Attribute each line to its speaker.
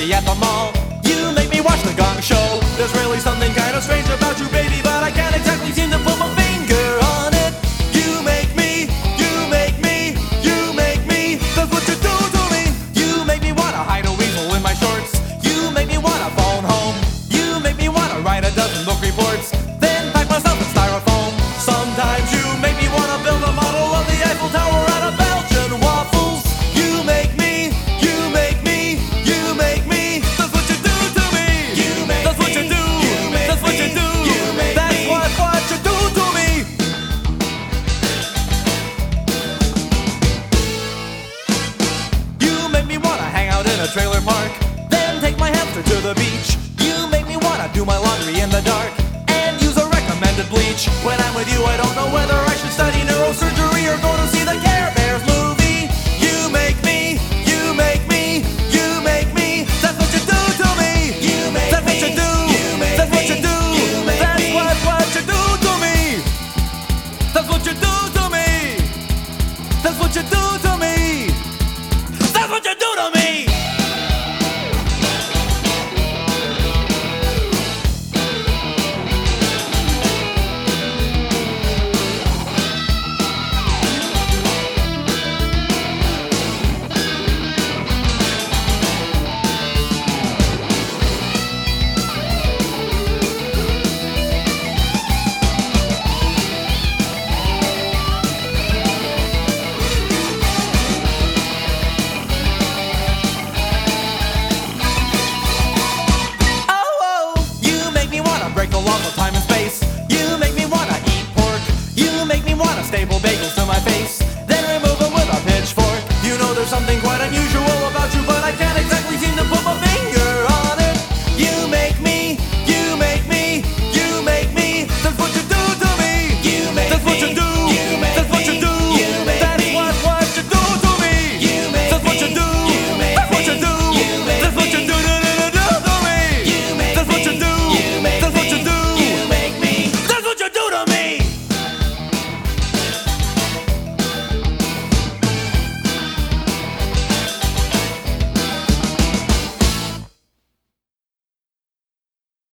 Speaker 1: candy at the mall. You make me watch the Gong Show. There's really something kind of strange about you, baby, but I can't exactly seem to put my finger on it. You make me, you make me, you make me. That's what you do to me. You make me wanna hide a weasel in my shorts. You make me wanna phone home. You make me wanna write a dozen book reports, then pack myself in styrofoam. Sometimes you make me wanna build a model of the Eiffel Tower out of Belgian waffles. You make me, you make me, you make me. That's what you do to me. That's what you do. That's what you do. That's what you do to me. You make me wanna hang out in a trailer park, then take my hamster to the beach. You make me wanna do my laundry in the dark and use a recommended bleach. When I'm with you, I don't know whether I should study neurosurgery or go to see the Care Bears movie. You make me, you make me, you make me. That's what you do to me. That's what you do. That's what you do. That's what you do to me. That's what you do to me. That's what you do to me. That's what you do to me. Break the laws of time and space. You make me wanna eat pork. You make me wanna staple bagels to my face, then remove it with a pitchfork. You know there's something quite unusual